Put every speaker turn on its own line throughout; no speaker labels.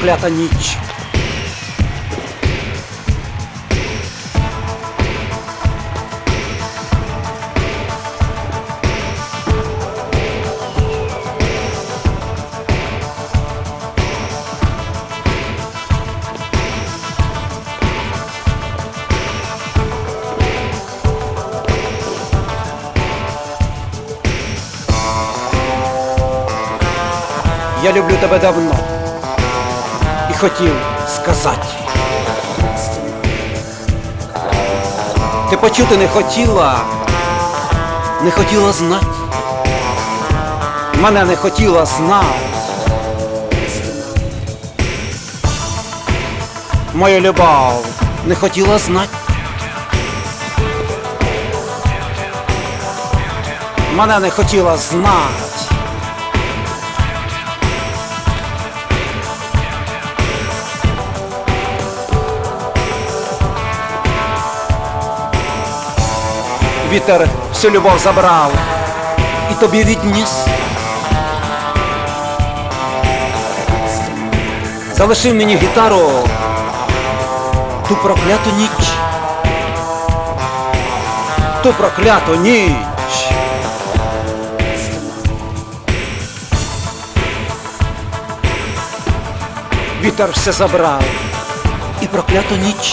проклята ніч. Я люблю тебе давно і хотів сказати. Ти почути не хотіла знати. Мене не хотіла знати. Мою любов не хотіла знати. Мене не хотіла знати. Вітер всю любов забрав і тобі відніс. Залишив мені гітару ту прокляту ніч. Ту прокляту ніч. Вітер все забрав і прокляту ніч.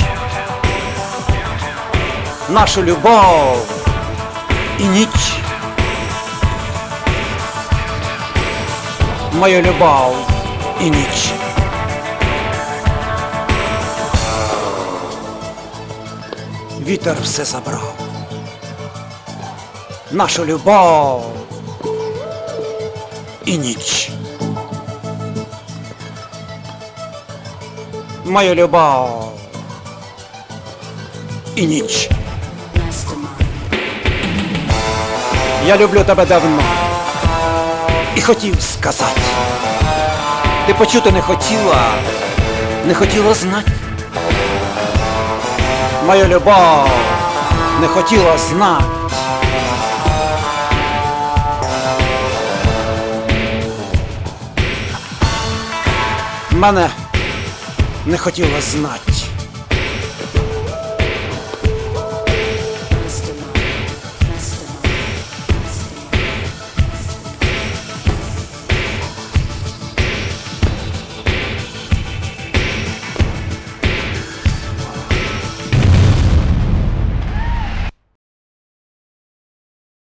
Нашу любов і ніч. Мою любов і ніч. Вітер все забрав. Нашу любов і ніч. Мою любов і ніч. Я люблю тебе давно і хотів сказати. Ти почути не хотіла знати. Мою любов не хотіла знати. Мене не хотіла знати.